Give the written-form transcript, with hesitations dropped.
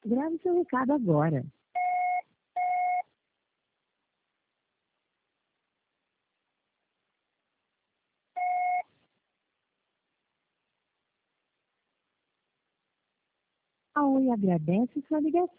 Grave seu recado agora. A Oi agradece sua ligação.